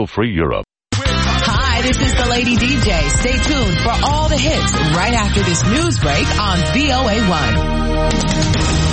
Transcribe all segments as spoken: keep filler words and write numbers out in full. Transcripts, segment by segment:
Free Europe. Hi, this is the Lady D J. Stay tuned for all the hits right after this news break on V O A one.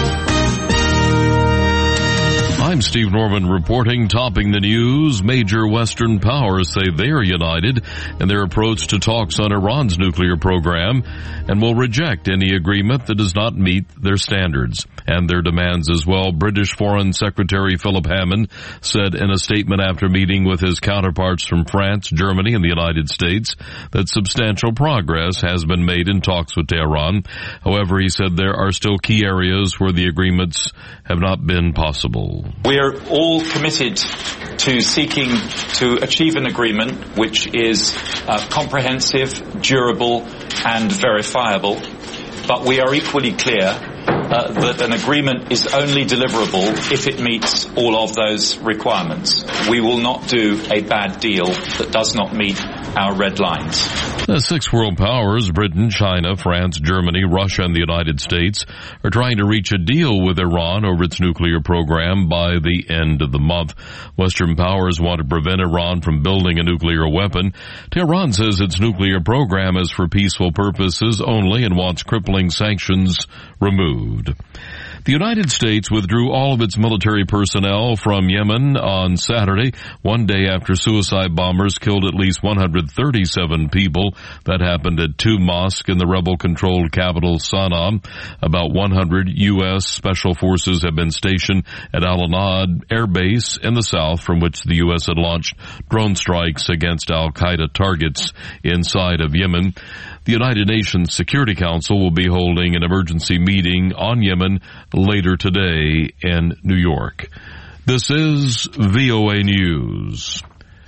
I'm Steve Norman reporting. Topping the news, major Western powers say they are united in their approach to talks on Iran's nuclear program and will reject any agreement that does not meet their standards and their demands as well. British Foreign Secretary Philip Hammond said in a statement after meeting with his counterparts from France, Germany, and the United States that substantial progress has been made in talks with Tehran. However, he said there are still key areas where the agreements have not been possible. We're all committed to seeking to achieve an agreement which is uh, comprehensive, durable, and verifiable. But we are equally clear uh, that an agreement is only deliverable if it meets all of those requirements. We will not do a bad deal that does not meet our red lines. The six world powers, Britain, China, France, Germany, Russia, and the United States, are trying to reach a deal with Iran over its nuclear program by the end of the month. Western powers want to prevent Iran from building a nuclear weapon. Tehran says its nuclear program is for peaceful purposes only and wants crippling sanctions removed. The United States withdrew all of its military personnel from Yemen on Saturday, one day after suicide bombers killed at least one hundred thirty-seven people. That happened at two mosques in the rebel-controlled capital Sana'a. About one hundred U S Special Forces have been stationed at Al-Anad Air Base in the south, from which the U S had launched drone strikes against al-Qaeda targets inside of Yemen. The United Nations Security Council will be holding an emergency meeting on Yemen later today in New York. This is V O A News.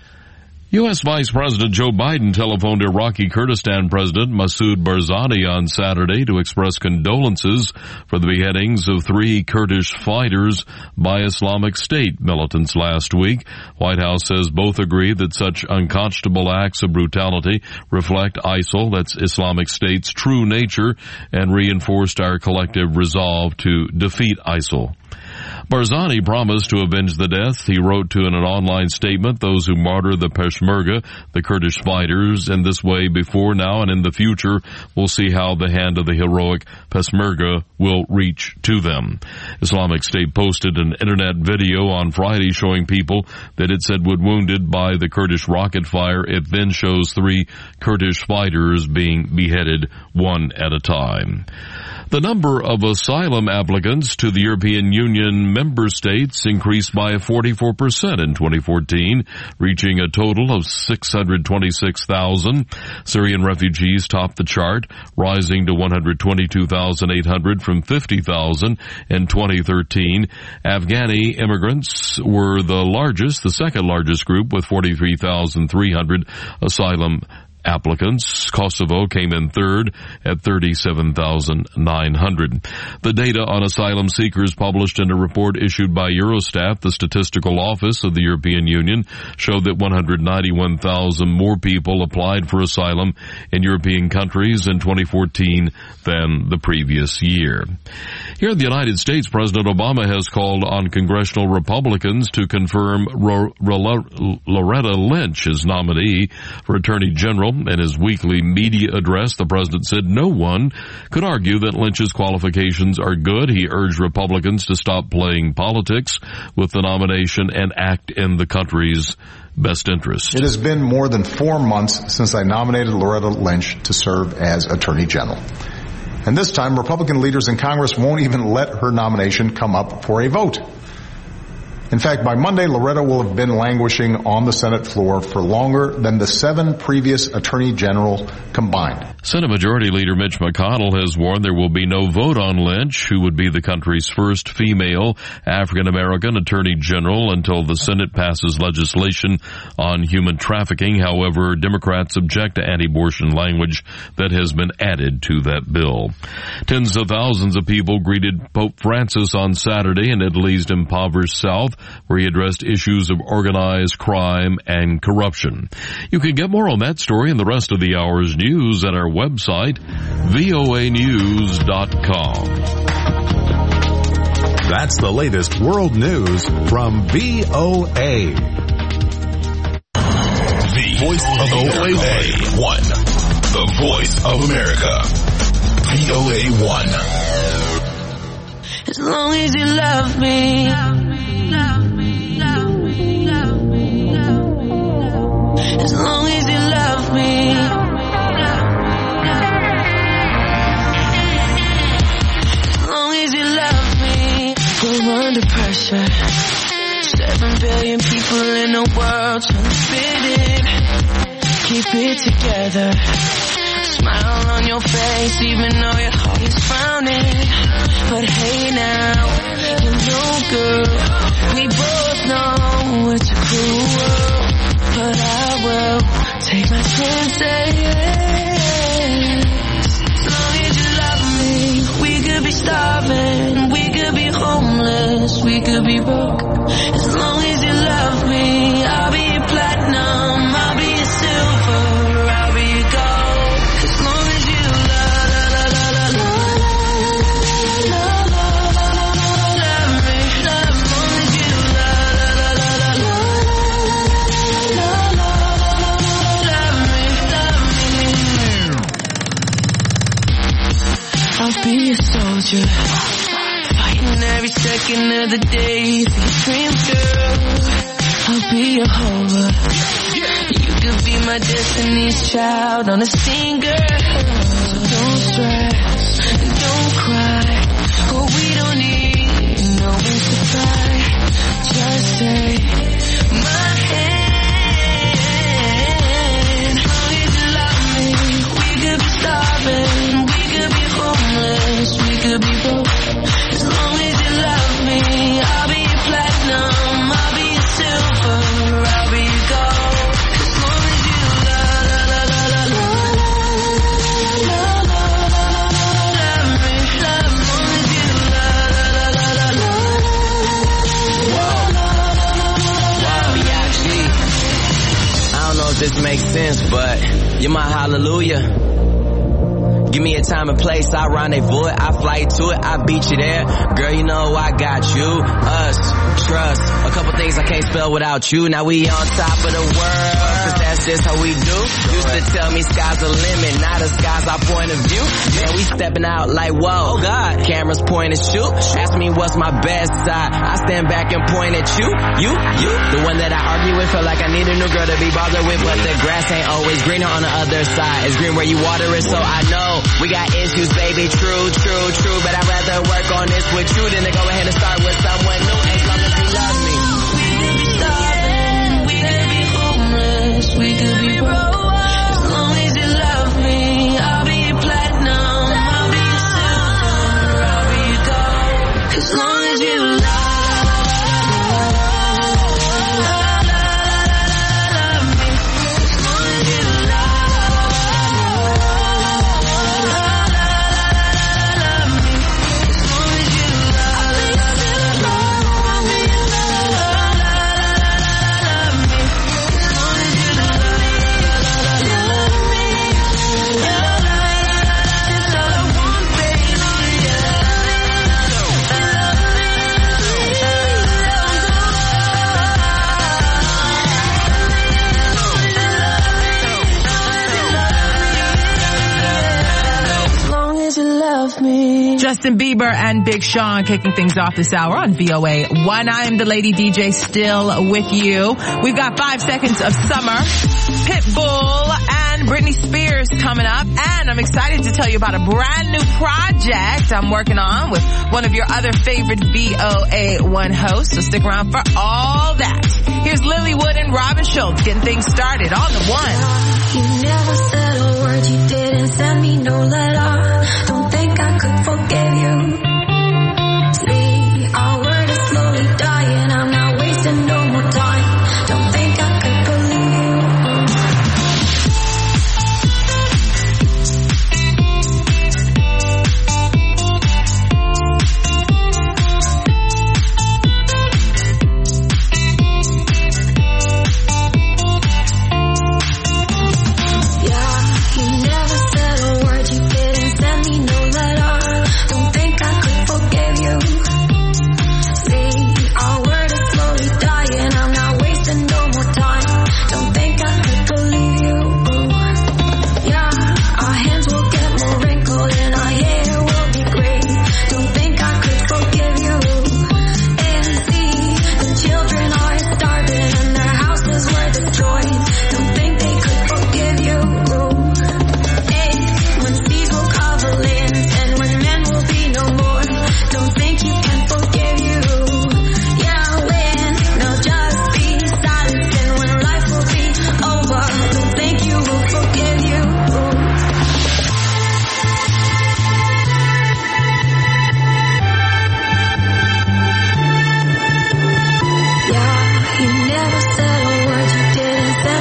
U S Vice President Joe Biden telephoned Iraqi Kurdistan President Masoud Barzani on Saturday to express condolences for the beheadings of three Kurdish fighters by Islamic State militants last week. White House says both agree that such unconscionable acts of brutality reflect ISIL, that's Islamic State's true nature, and reinforced our collective resolve to defeat ISIL. Barzani promised to avenge the deaths. He wrote to in an online statement, those who martyr the Peshmerga, the Kurdish fighters, in this way before now and in the future will see how the hand of the heroic Peshmerga will reach to them. Islamic State posted an internet video on Friday showing people that it said were wounded by the Kurdish rocket fire. It then shows three Kurdish fighters being beheaded one at a time. The number of asylum applicants to the European Union member states increased by forty-four percent in twenty fourteen, reaching a total of six hundred twenty-six thousand. Syrian refugees topped the chart, rising to one hundred twenty-two thousand eight hundred from fifty thousand in twenty thirteen. Afghani immigrants were the largest, the second largest group, with forty-three thousand three hundred asylum applicants. Kosovo came in third at thirty-seven thousand nine hundred. The data on asylum seekers published in a report issued by Eurostat, the statistical office of the European Union, showed that one hundred ninety-one thousand more people applied for asylum in European countries in twenty fourteen than the previous year. Here in the United States, President Obama has called on congressional Republicans to confirm Ro- Ro- Loretta Lynch as nominee for Attorney General. In his weekly media address, the president said no one could argue that Lynch's qualifications are good. He urged Republicans to stop playing politics with the nomination and act in the country's best interest. It has been more than four months since I nominated Loretta Lynch to serve as Attorney General. And this time, Republican leaders in Congress won't even let her nomination come up for a vote. In fact, by Monday, Loretta will have been languishing on the Senate floor for longer than the seven previous attorney generals combined. Senate Majority Leader Mitch McConnell has warned there will be no vote on Lynch, who would be the country's first female African-American attorney general, until the Senate passes legislation on human trafficking. However, Democrats object to anti-abortion language that has been added to that bill. Tens of thousands of people greeted Pope Francis on Saturday in Italy's impoverished south, where he addressed issues of organized crime and corruption. You can get more on that story and the rest of the hour's news at our website, V O A news dot com. That's the latest world news from V O A. voice of V O A one. The voice of America. V O A one. As long as you love me, love me, love me, love me, love me, love me. As long as you love me, love me, as long as you love me. We're under pressure. Seven billion people in the world trying to fit in. Keep it together. Smile on your face even though your heart is frowning. But hey now, you're no good. We both know it's a cruel world, but I will take my chances. As long as you love me, we could be starving, we could be homeless, we could be broke. As long as you love me, I'll be your platinum, I'll be your silver, I'll be your gold. As long as you love, love, love, love, love, love, love, love, love me, love. As long as you love, love, love, love, love, love me, love me. I'll be a soldier, fighting every second of the day for your dreams, girl. I'll be your hover. You could be my destiny's child on a scene, girl. So don't stress and don't cry. Oh, we don't need no wings to fly. Just take my hand. As long as you love me, we could be starving, we could be homeless, we could be broke. As long as you love me, I'll be your platinum, I'll be your silver, I'll be your gold. As long as you love, love, love, love, love, love, love, love me, love. As long as you love, love, love, love, love, love me, actually. I don't know if this makes sense, but you're my hallelujah. Give me a time and place, I rendezvous it, I fly to it, I beat you there. Girl, you know I got you, us, trust. A couple things I can't spell without you. Now we on top of the world, cause that's just how we do. Used to tell me sky's the limit, now the sky's our point of view. Man, we stepping out like whoa, oh God. Cameras point and shoot, ask me what's my best side. I stand back and point at you, you, you. The one that I argue with, feel like I need a new girl to be bothered with. But the grass ain't always greener on the other side. It's green where you water it, so I know we got issues, baby, true, true, true. But I'd rather work on this with you than to go ahead and start with someone new. As long as you love me. We could be starving, we could be homeless, we could be broke. As long as you love me, I'll be your platinum, I'll be your silver, I'll be your gold. As long as you love me. Justin Bieber and Big Sean kicking things off this hour on V O A one. I am the Lady D J, still with you. We've got five seconds of summer, Pitbull and Britney Spears coming up, and I'm excited to tell you about a brand new project I'm working on with one of your other favorite V O A one hosts, so stick around for all that. Here's Lilywood and Robin Schultz getting things started on the one. You never said a word, you didn't send me no letter. Don't think I could forgive you. See, our word is slowly dying, I'm not wasting no more time. Don't think I could believe you. Yeah, you never said a word, you didn't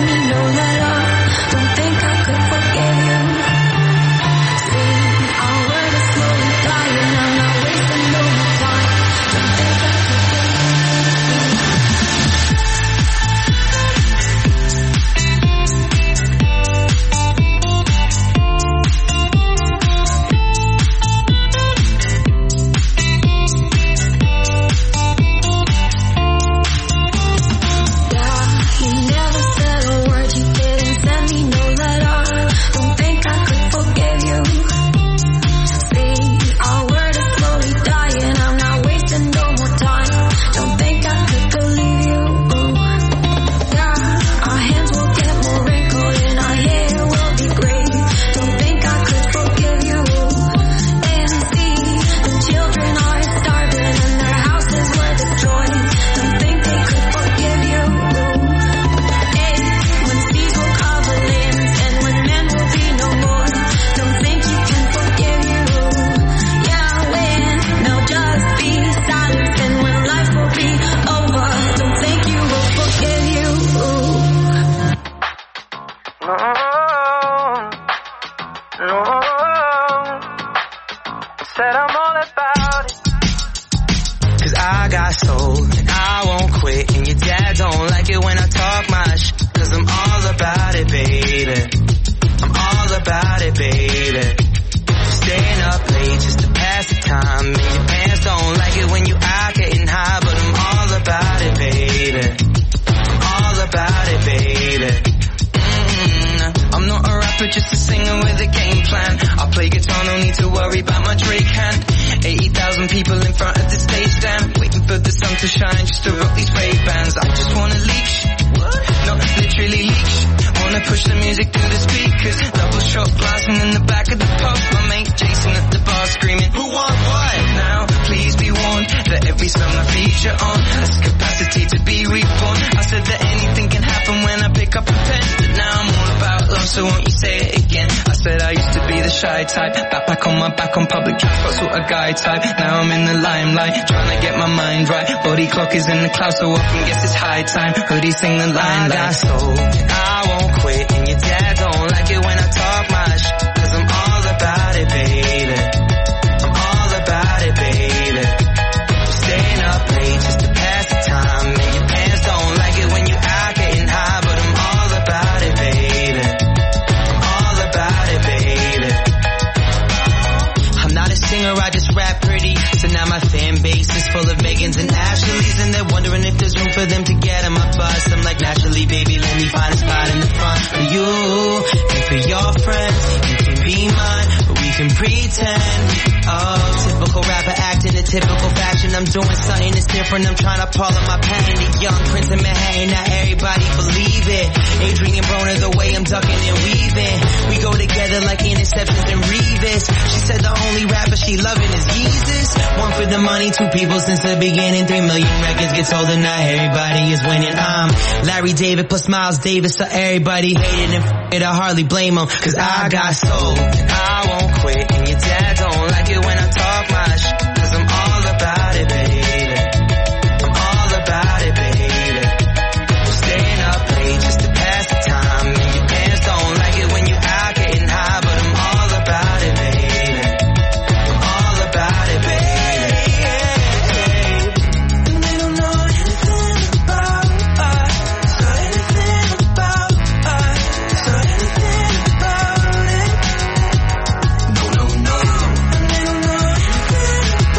send me no letter. Don't think I could forgive you. See, our word is slowly dying. I'm not wasting no more time. Don't think I could type, back back on my back on public transport, sort of guy type. Now I'm in the limelight, trying to get my mind right. Body clock is in the clouds, so often guess it's high time. Hoodie sing the line like, I got soul, I won't quit. And your dad don't like it when I talk my shit, cause I'm all about it, baby. I'm all about it, baby. Staying up late just to pass the time. And your pants don't like it when you out getting high, but I'm all about it, baby. I'm all about it, baby. Singer, I just rap pretty. So now my fan base is full of Megans and Ashleys, and they're wondering if there's room for them to get on my bus. I'm like, naturally, baby, let me find a spot in the front for you and for your friends. You can be mine, but we can pretend. Oh, typical rapper acting a typical fashion. I'm doing something that's different. I'm trying to pull on my patent. The young Prince of Manhattan, not everybody believe it. Adrian Broner, the way I'm ducking and weaving. We go together like interceptions and Revis. She said the only rapper she loving is Yeezus. One for the money, two people since the beginning. Three million records get sold and now everybody is winning. I'm Larry David plus Miles Davis, so everybody hated and f*** it. I hardly blame them, cause I got soul and I won't quit. And your dad don't like it when I talk my shit, cause I'm all about it, baby. I'm all about it, baby. Staying up late just to pass the time. And your pants don't like it when you out getting high, but I'm all about it, baby. I'm all about it, baby. And they don't know anything about us, so anything about us, so anything about it. No, no, no. And they don't know anything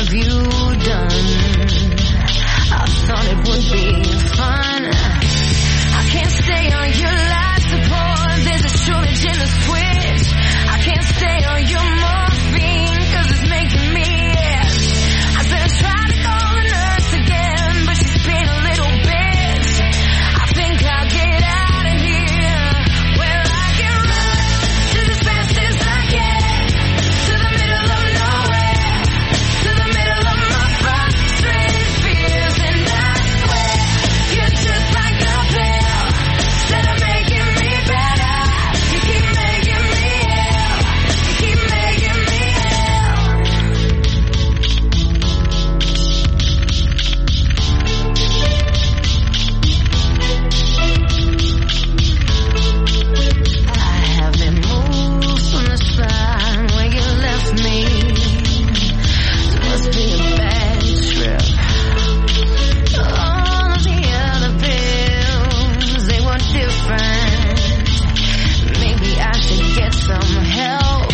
have you done? I thought it would be fun. I can't stay on your life support. There's a shortage in the switch. I can't stay on your morphine, cause it's making me itch. I said I tried to call the nurse again, but she's being a little bitch. I think I'll get out of here, where I can run just as fast as I can, to the middle of nowhere, to the middle of my frustrated fears. And I swear, you're just like a pill, instead of making me better, you keep making me ill, you keep making me I have been moved from the spot where you left me. It must be a bad trip. All of the other pills, they were different. Maybe I should get some help.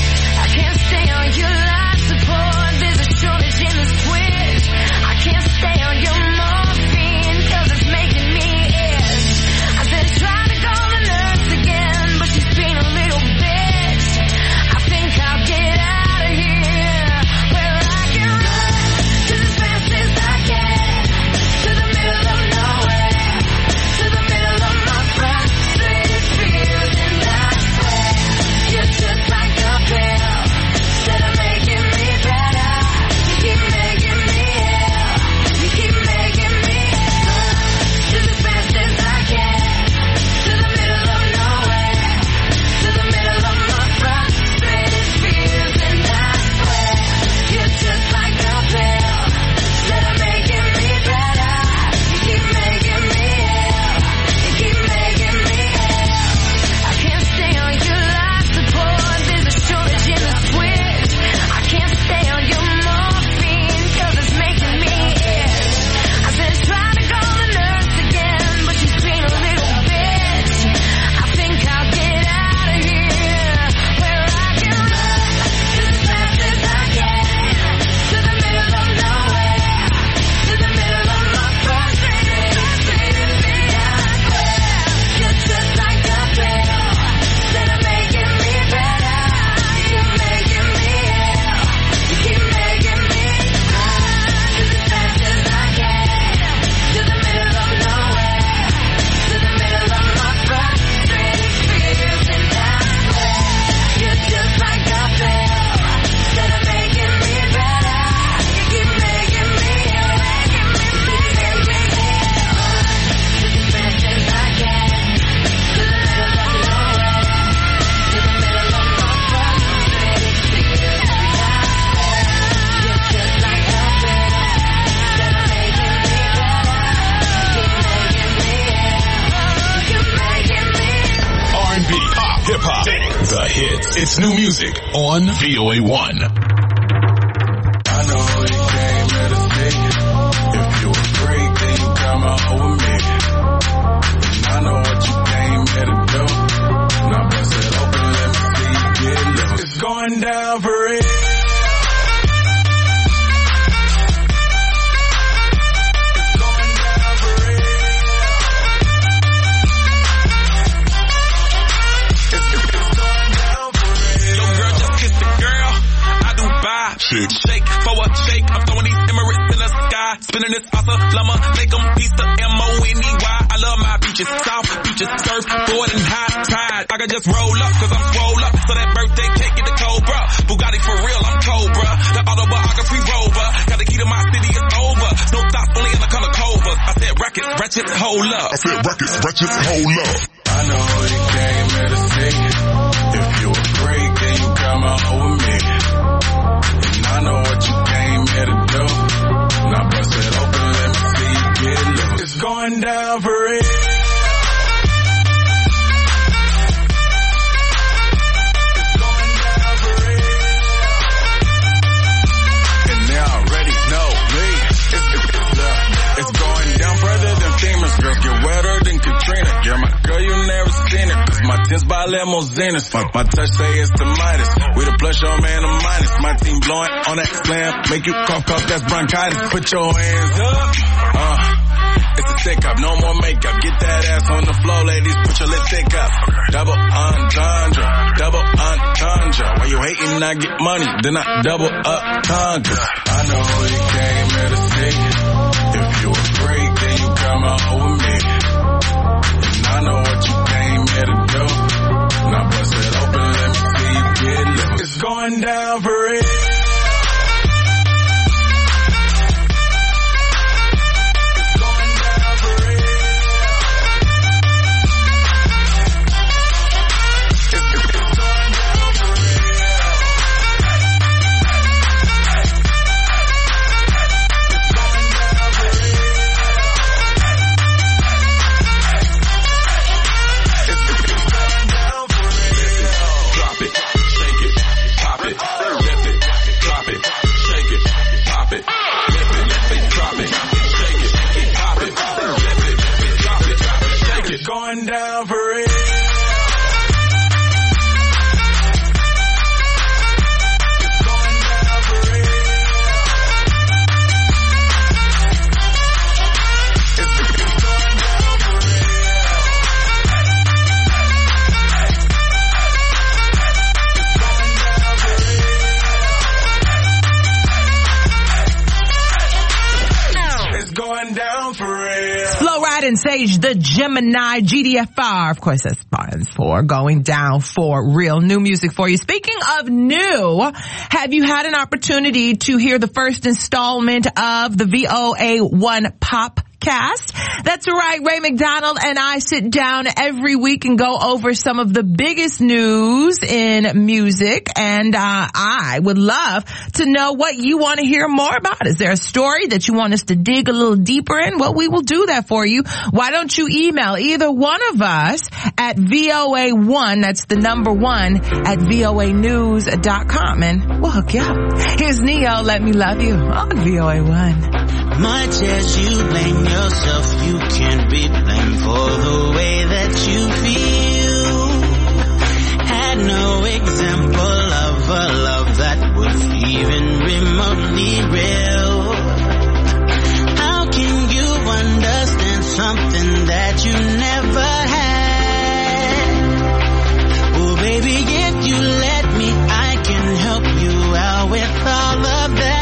I can't stay on your life support. There's a shortage in the switch. I can't stay on your morphine, cause it's making me itch. I said try to call the nurse again, but she's being a little bitch. I think I'll get out of here, where I can run just as fast as I can, to the middle of nowhere, to the middle of my frustrated fears. And I swear, you're just like a pill, instead of making me better, you keep making me ill, you keep making me ill, just as fast as I can, to the middle of nowhere, to the middle of my frustrated fears. And I swear, you're just like a pill, instead of making me better, you keep making me ill, you keep making me ill. I can't stay on your life support. There's a shortage in the switch. I can't stay on your morphine, cause it's making me itch. I said try to call the nurse again, but she's being a little bitch. I think I'll get out of here, where I can run just as fast as I can, to the middle of nowhere, to the middle of my frustrated fears. And I swear, you're just like a pill, instead of making me better, you keep making me ill, you keep making me run just as fast as I can, to the middle of nowhere, to the middle of my frustrated fears. And I swear, you're just like a pill, instead of making me better, you keep making me ill, making me, making me ill, just as fast as I can, to the middle of nowhere, to the middle of my frustrated fears. And I swear, you're just like a pill, instead of making me better, you keep making me ill, you keep making me ill. R and B, pop, hip hop, the hits. It's new music on V O A one. I know you came here to see it. If you a freak, then you come out with me. And I know what you came here to do. Now bust it open, let me see you get loose. It's going down for real. It's going down for real. It's, it's going down for real. Yo, girl, just kiss the girl. I do vibe. Shake. Shake for a shake. I'm throwing these Emirates in the sky. Spinning this awesome llama. Make them pizza M O N E Y. I love my beaches. South beaches. Surf, board, and high tide. I can just roll up cause I'm swole up. So that birthday cake get the Cobra. Bugatti for real, I'm Cobra. The autobiography rover. Got the key to my city, it's over. No thoughts, only in the color covers. I said racket, ratchet, hold up. I said records, wretched, hold up. I know you came here to see it. If you a freak, then you come out with me. And I know what you came here to do. Now bust it open, let me see you get loose. It's going down for real. It's going down for real. And they already know me. It's, it's, uh, it's going down further than famous. Girl, get wetter than Katrina. Yeah, my girl, you never seen it. Cause my my tents by limousines. My, my touch say it's the Midas. We the plus, your man, the minus. My team blowing on that slam. Make you cough, cough, that's bronchitis. Put your hands up. Uh, it's a thick up, no more makeup. Get that ass on the floor, ladies. Put your lipstick up. Double entendre, double entendre. While you hating, I get money, then I double up conquer. I know you came here to see. If you a freak, then you come out with me. And I know what you came here to do. Now bust it open, let me see you get lit. It's going down for real. Going down for real. And Sage, the Gemini G D F R. Of course, that stands for Going Down for Real. New music for you. Speaking of new, have you had an opportunity to hear the first installment of the V O A one Pop Cast? That's right. Ray McDonald and I sit down every week and go over some of the biggest news in music. And uh, I would love to know what you want to hear more about. Is there a story that you want us to dig a little deeper in? Well, we will do that for you. Why don't you email either one of us at V O A one, that's the number one, at V O A news dot com, and we'll hook you up. Here's Neo, Let Me Love You on V O A one. Much as you blame yourself, you can't be blamed for the way that you feel. Had no example of a love that was even remotely real. How can you understand something that you never had? Oh baby, if you let me, I can help you out with all of that.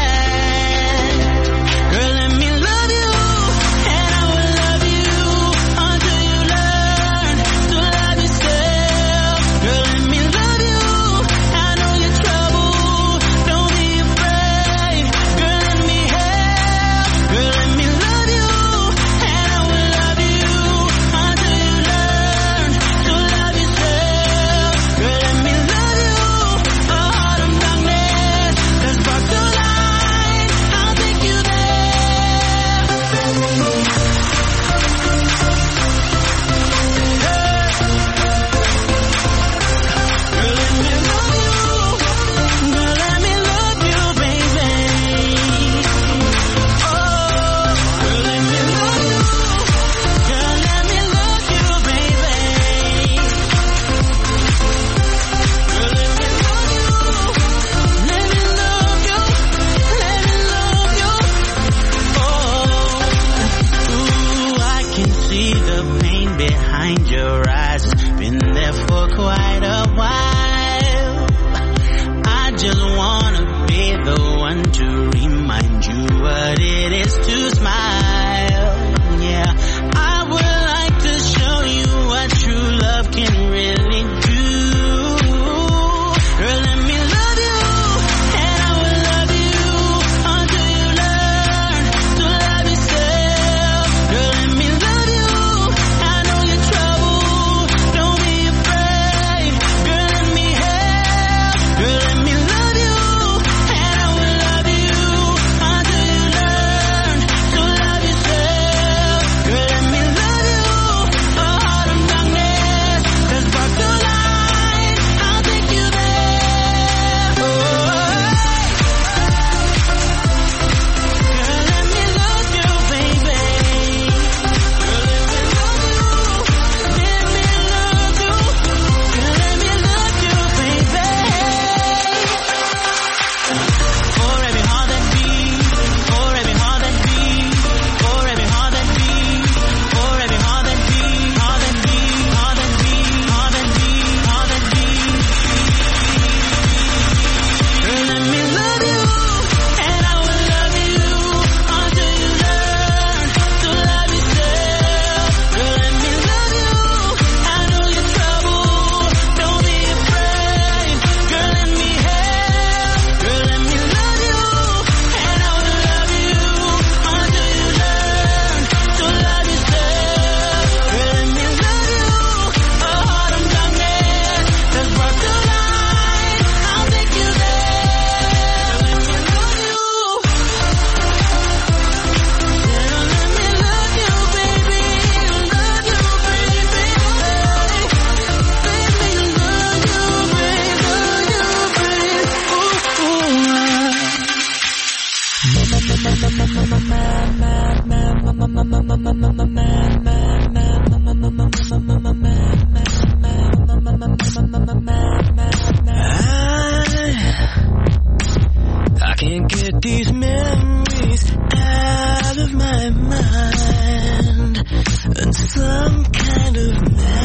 I can't get these memories out of my mind, and some kind of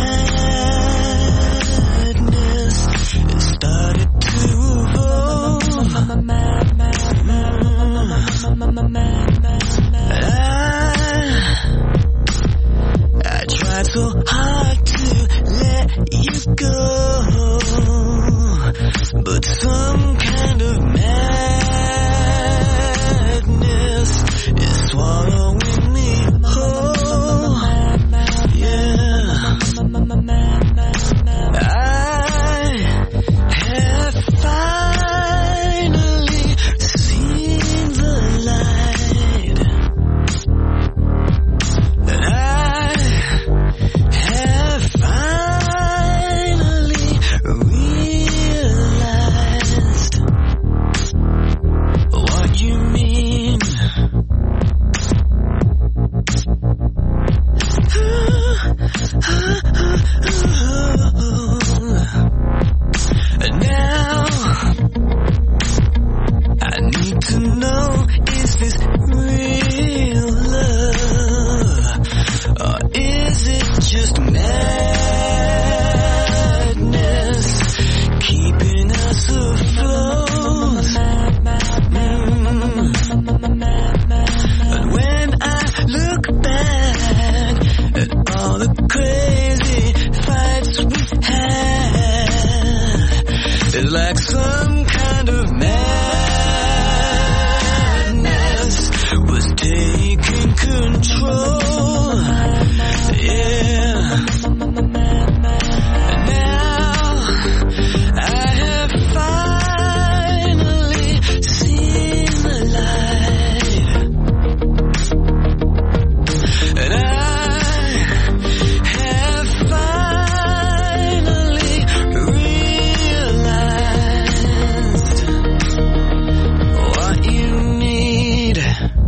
madness it started to evolve. I, I tried so hard to let you go, but some kind of madness is swallowing me whole. Yeah, I have finally seen the light, and I have finally realized what you mean. And now I need to know, is this real love, or is it just madness keeping us afloat? Mm. But when I look back at all the crazy fights we've had, it's like some kind of madness was taking control. Yeah. And now I have finally seen the light, and I have finally realized what you need.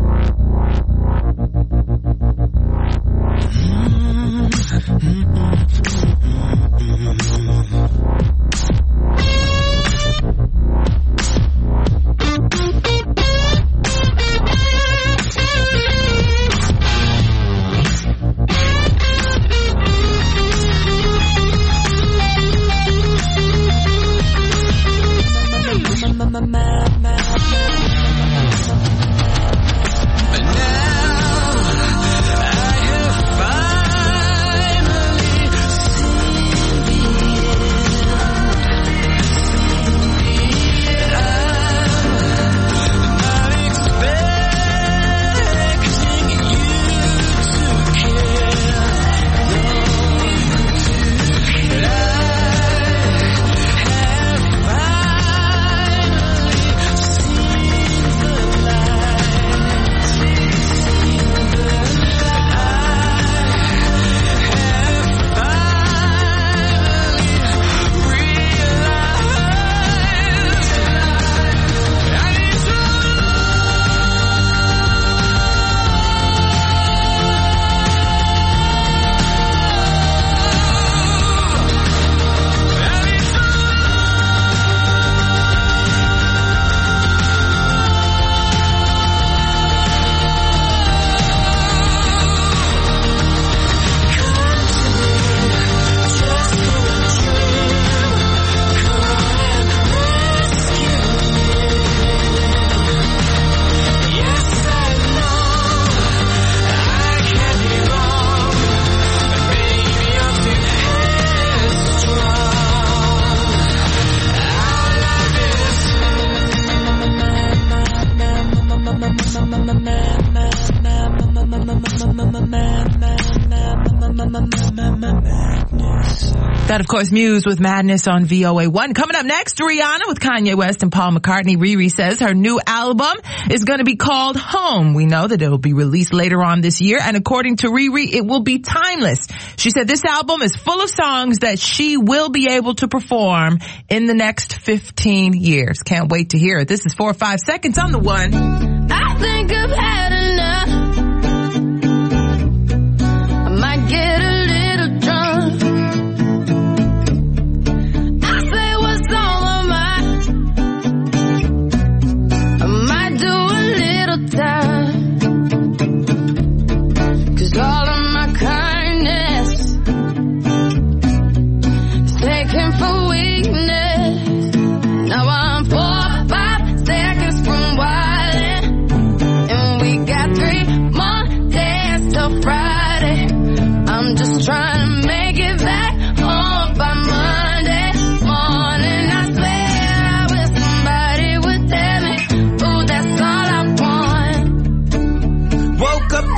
That, of course, Muse with Madness on V O A one. Coming up next, Rihanna with Kanye West and Paul McCartney. Riri says her new album is going to be called Home. We know that it will be released later on this year, and according to Riri, it will be timeless. She said this album is full of songs that she will be able to perform in the next fifteen years. Can't wait to hear it. This is four or five seconds on the one. I think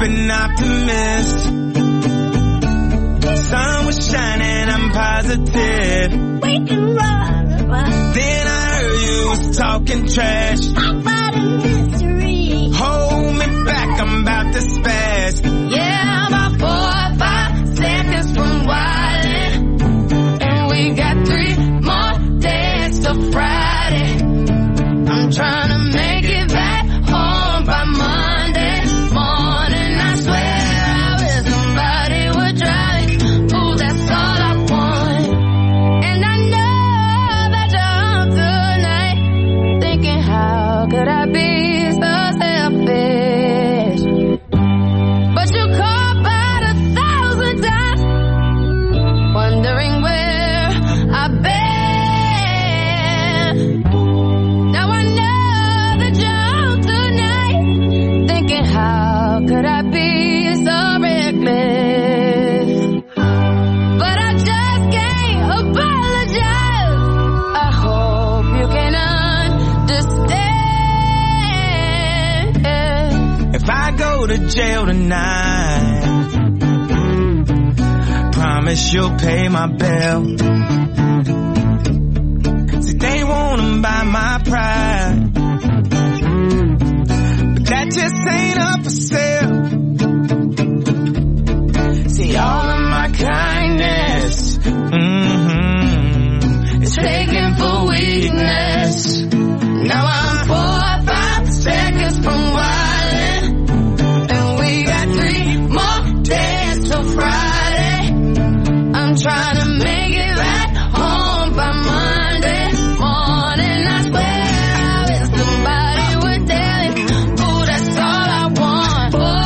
an optimist. Sun was shining, I'm positive. We can run. Then I heard you was talking trash. About a mystery. Hold me back, I'm about to spaz. Yeah, I'm about four or five seconds from wildin'. And we got three more days till Friday. I'm trying to make it back home by Monday morning. I swear I wish somebody would drive me. Ooh, that's all I want. And I know that you're up tonight, thinking how could I be so selfish? But you called about a thousand times, wondering where I've been. Now I know that you're tonight, thinking how could I be so reckless? But I just can't apologize. I hope you can understand. If I go to jail tonight, promise you'll pay my bill. See, they wanna buy my pride, but that just ain't up for sale. See, all of my kindness, mm-hmm, is taken for weakness. Now I'm four or five seconds from wildin', and we got three more days till Friday. I'm trying to make it back home by Monday morning. I swear I wish somebody would tell me, ooh, that's all I want. Four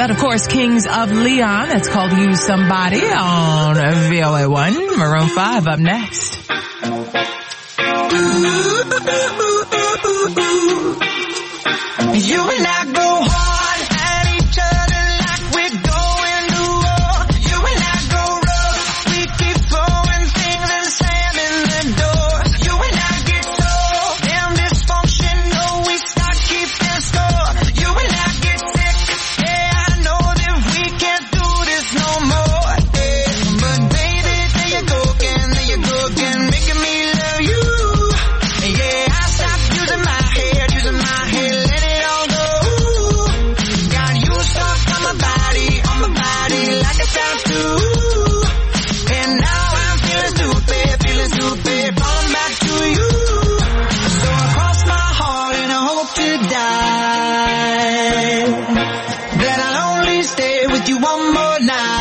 And of course, Kings of Leon. That's called Use Somebody on V O A one. Maroon five up next. You and I go hard at each other like we're going to war. You and I go rough. We keep throwing things and slamming the doors. You and I get so damn dysfunctional, we start keeping score. You and I get sick. Yeah, I know that we can't do this no more. Yeah. But baby, there you go again, there you go again, making me love you. Yeah, I stopped using my head, using my head, let it all go. Got you stuck on my body, on my body like a tattoo. And now I'm feeling stupid, feeling stupid, falling back to you. So I cross my heart and I hope to die, that I'll only stay with you one more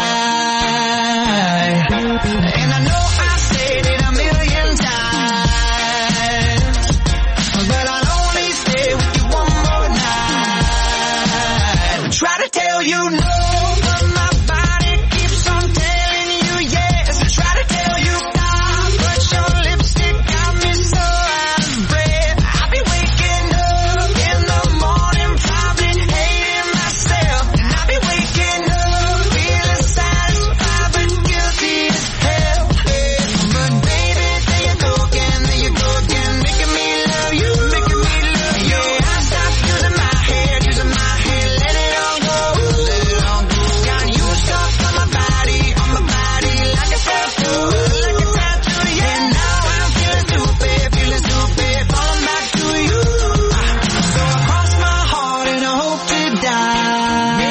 night. And I know I said it a million times, but I'll only stay with you one more night. Try to tell you no, but my body keeps on telling you yes. Try to tell you stop, but your lipstick got me so out of breath. I'll be waking up in the morning, probably hating myself. And I'll be waking up feeling satisfied but guilty as hell. But baby, there you go again, there you go again, making me love you, making me love you. Yeah, I stopped using my head, using my head, let it all go, let it all go. Got you stuck on my body, on my body like a tattoo, like a tattoo. Yeah, and now I'm feeling stupid, feeling stupid, falling back to you. So I cross my heart and I hope to die,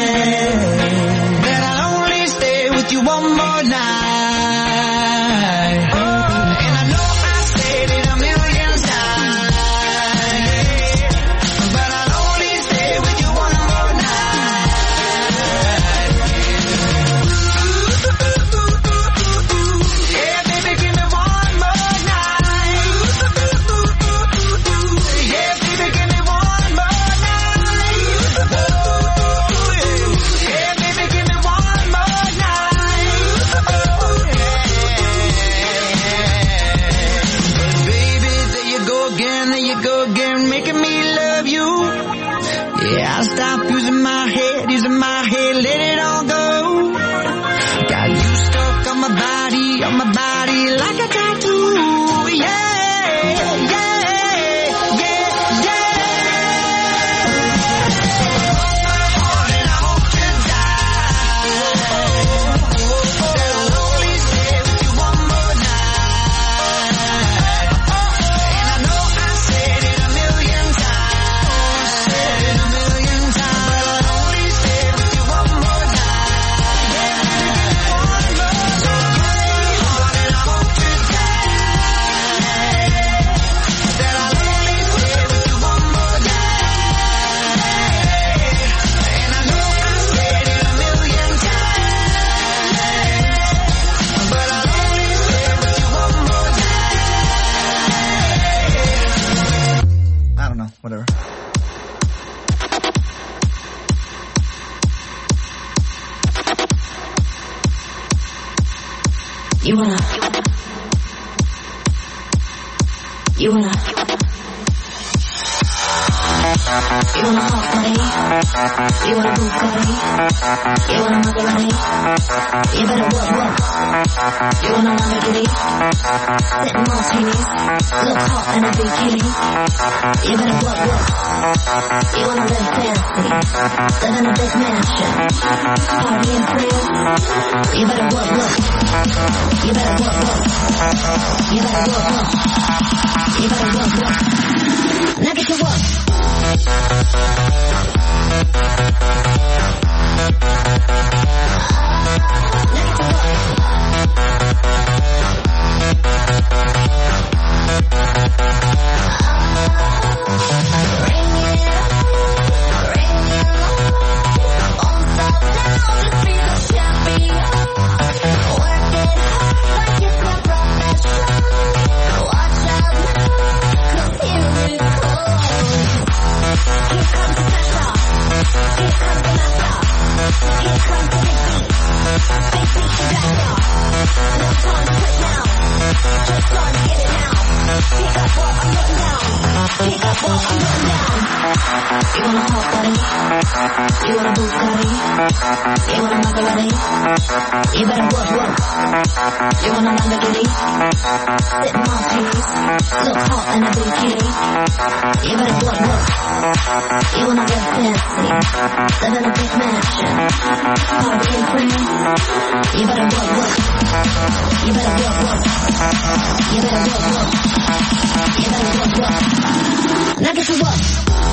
that I'll only stay with you one more night. And I know I said it a million times, but I'll only stay with you one more night. Yeah, baby, give me one more night. Yeah, baby, give me one more night. Yeah, baby, give me one more night. Baby, there you go again, there you go again, making me love you. Yeah, I stopped using my head, using my head, let it all go. Got you stuck on my body, on my body like a tattoo. Yeah, yeah, yeah, yeah. My heart and I hope to die, that I'll only stay with you one more night. And I know I said it a million times, said it a million times, but I'll only stay with you one more night. Yeah, one more night. My heart and I hope to die, that I'll only stay with you one more night. And I know I said it a million times, but I'll only stay with you one more night. I don't know, whatever. You wanna, you wanna, you wanna hot body, you wanna Bugatti, you wanna Maserati, you better work, work, you wanna Lamborghini, sitting martinis, look hot in a bikini, you better work, work, you wanna live fancy, live in a big mansion, party and free, you better work, work, you better work, work, you better work, work, you better work, work, now get to work. Here comes the master. You want a hot body? You want a Bugatti? You want a Maserati? You better work, work. You want a Lamborghini? Sit in my peas. Look hot in a bikini. You better work, work. You wanna get fancy? Live in a big mansion. Party and friends. You better work, work. You better work, work. You better work, work. You better work, work. Now get to work.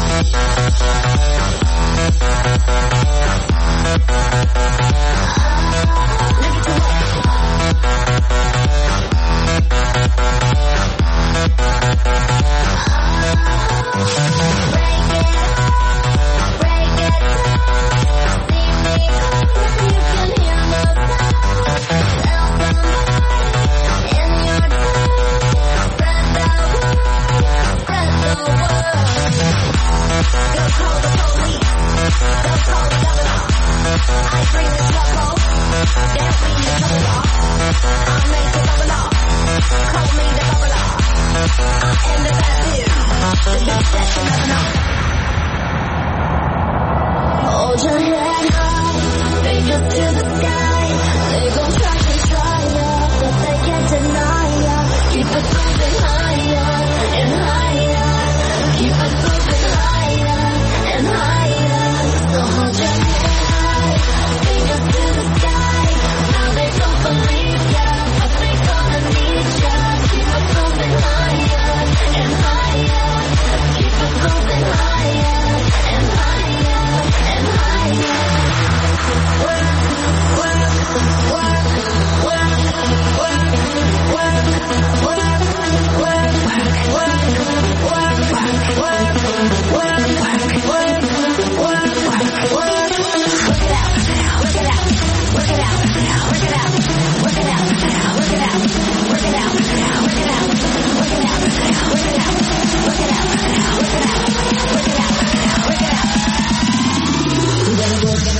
Hold your head high, fingers to the sky. They gon' try to try ya, but they can't deny ya. Keep it moving higher and higher. Keep it moving higher and higher. So hold your head high, fingers to the sky. Now they don't believe ya, but they gonna need ya. Keep it moving higher and higher. Keep it moving higher and higher and higher. Work, work, work, work, work, work, work, work, work, work, work, work, work, work, work. Work it out, work it out, work it out, work it out, work it out, work it out, work it out, work it out, work it out, work it out, work it out, work it out, work it out, work it out, work it out. You better work it.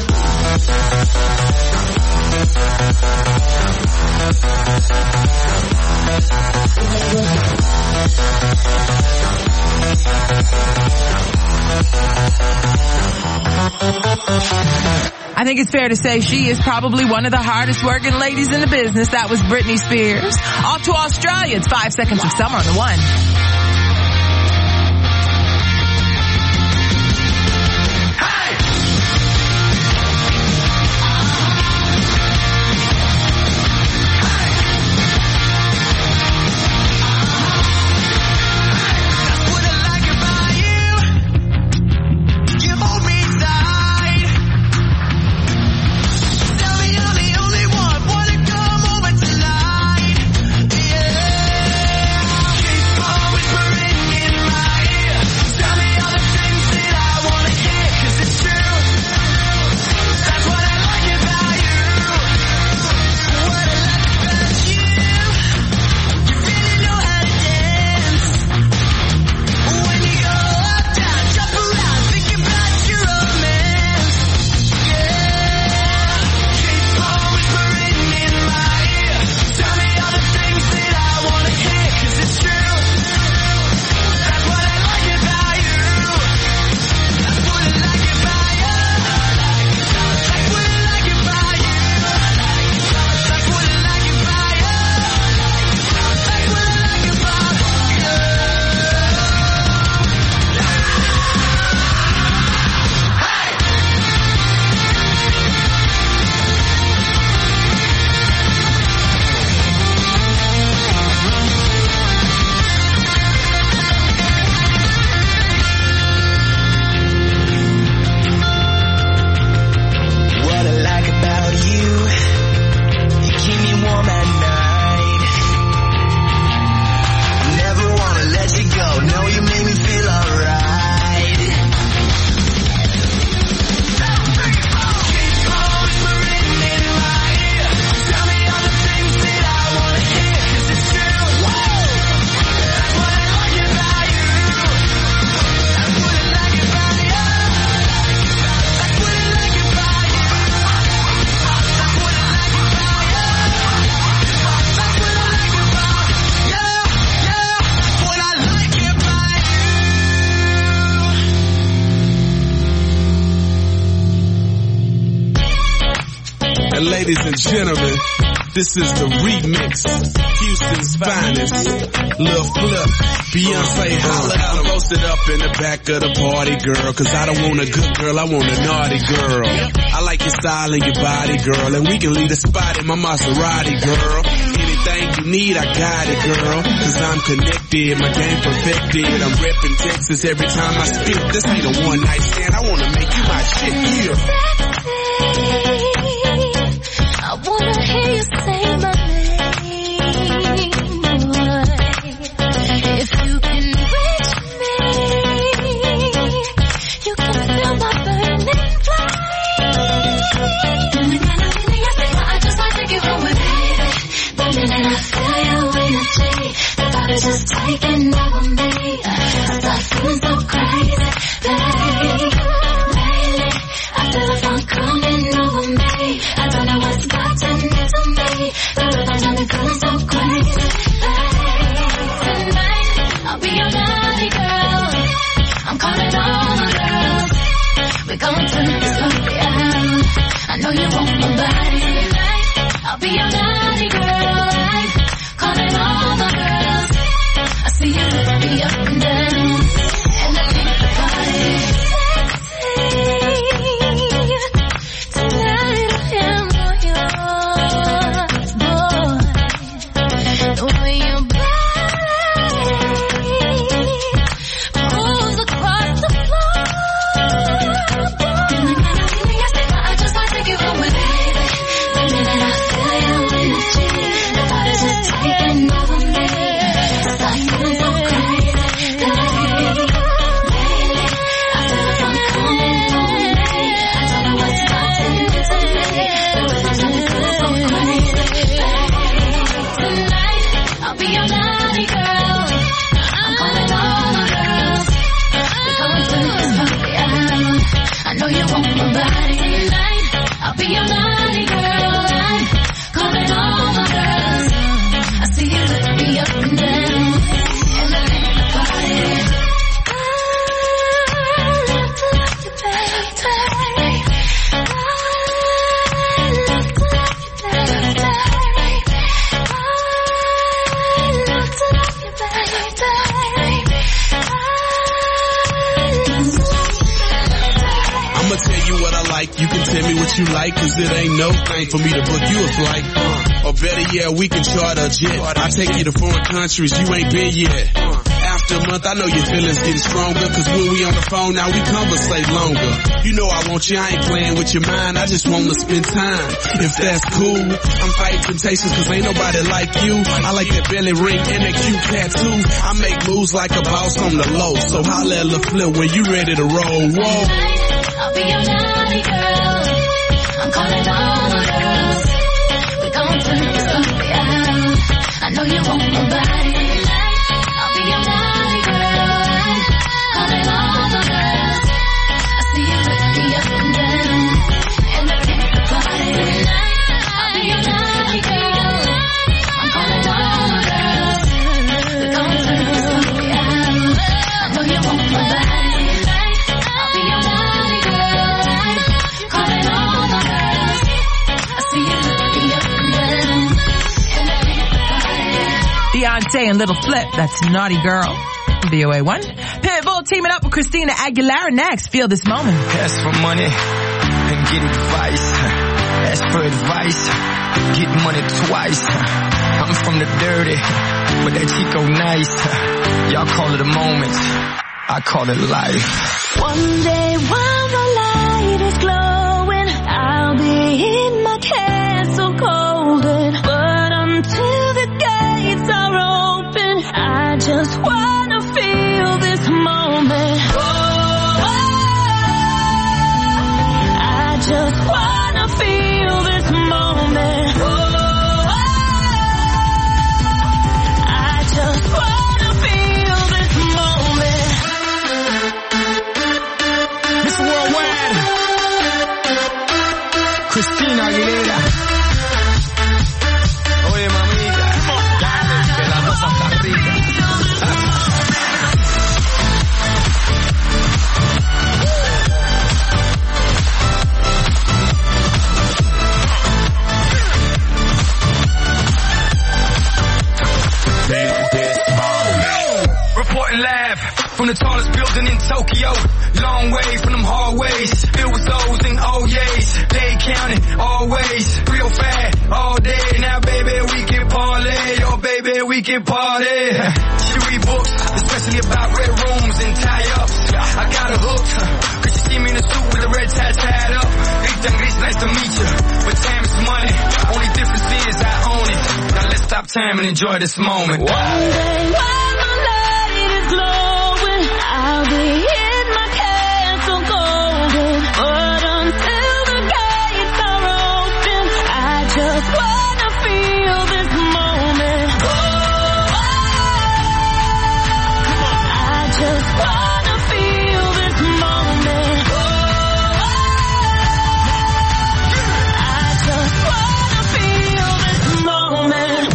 I think it's fair to say she is probably one of the hardest working ladies in the business. That was Britney Spears. Off to Australia. It's five seconds of summer on the one. Always ladies and gentlemen, this is the remix, Houston's finest. Lil Flip, Beyonce, holla at 'em. Posted up in the back of the party, girl, cause I don't want a good girl, I want a naughty girl. I like your style and your body, girl, and we can leave the spot in my Maserati, girl. Anything you need, I got it, girl, cause I'm connected, my game perfected. I'm reppin' Texas every time I spit. This ain't a one night stand, I wanna make you my shit, yeah. I wanna hear you say my name, boy. If you can reach me, you can feel my burning flame. And the kind of feeling I feel, I just wanna take you home with me. The minute I feel your energy, the vibe is just taking over me. I start feeling so crazy, babe. Lately, I feel the fun coming over me. I don't know what's gotten into me. The rhythm's got me feeling so crazy, babe. Tonight, I'll be your naughty girl. I'm calling all my girls. We're gonna turn this party out. I know you want my body tonight. I'll be your naughty girl. I'm calling all my girls. I see you lift me up and down, and I think the party sexy. Tonight I am all yours, boy. The way your body moves across the floor, boy. And the kind of feeling I say, I just wanna take you home with me. The minute I feel your energy, the thought is just taking over me. I start feeling so crazy, babe. Lately, I feel the fun coming over me. I don't know what's gotten into me. The rhythm's got me feeling so crazy, babe. Tonight, I'll be your naughty girl. I'm calling all my girls. We're gonna turn this party out. I know you want my body tonight. I'll be your naughty girl. I'm calling all my girls. I see you lift me up and down, and I think the party. I love to love you, baby. I love to love you, baby. I love to love you, baby. I'ma tell you what I like, you can tell me what you like, cause it ain't no thing for me to book you a flight. Uh, or better yet, we can charter a jet. I take you to foreign countries you ain't been yet. Uh, after a month, I know your feelings getting stronger, cause when we on the phone now, we conversate longer. You know I want you, I ain't playing with your mind, I just wanna spend time. If that's cool, I'm fighting temptations cause ain't nobody like you. I like that belly ring and that cute tattoo. I make moves like a boss on the low, so holla at Lil Flip when you ready to roll. Whoa. I'll be your naughty girl. I'm calling all my girls. We're gonna turn this party out. I know you want my body tonight. I'll be your naughty girl. I'm calling all my girls. I see you lift me up and down, and I think the party tonight. I'll be your naughty girl. I'm calling all my girls. We're gonna turn this party out. I know you want my body tonight. I'll be your naughty girl. I'm calling all my girls. I see you lift me up and down, and I think the party. Beyonce and Little Flip, that's Naughty Girl. V O A one. Pitbull teaming up with Christina Aguilera next. Feel this moment. Ask for money and get advice. Ask for advice, get money twice. I'm from the dirty, but that Chico nice. Y'all call it a moment, I call it life. One day while the light is glowing, I'll be in my castle golden. But until the gates are open, I just wanna feel this moment. Oh, I just wanna feel this moment. Oh, I just wanna feel this moment. This From the tallest building in Tokyo, long way from them hallways, filled with O's and O's. They counting always, real fat all day. Now baby we can parlay, oh baby we can party. She read books, especially about red rooms and tie-ups. I got her hooked, cause she see me in a suit with a red tie tied up. Rita and Gris, nice to meet you, but time is money. Only difference is I own it. Now let's stop time and enjoy this moment. One day while my light is glowing, I'll be in my castle golden. But until the gates are open, I just wanna feel this moment. Oh, I just wanna feel this moment. Oh, I just wanna feel this moment.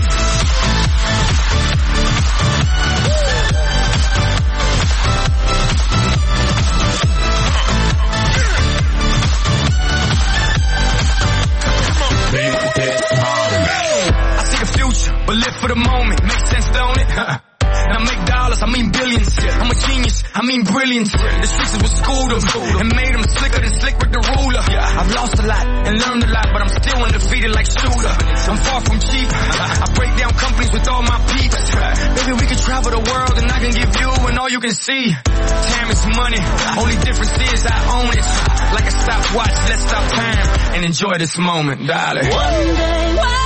I see the future, but live for the moment. Makes sense, don't it? And I make dollars, I mean billions. I'm a genius, I mean brilliant. The streets was schooled them and made them slicker than slick with the ruler. I've lost a lot and learned a lot, but I'm still undefeated like Shooter. I'm far from cheap. I break down companies with all my peeps. Baby, we can travel the world and I can give you and all you can see. Time is money, only difference is I own it. Like a stopwatch, let's stop time and enjoy this moment, darling. One day,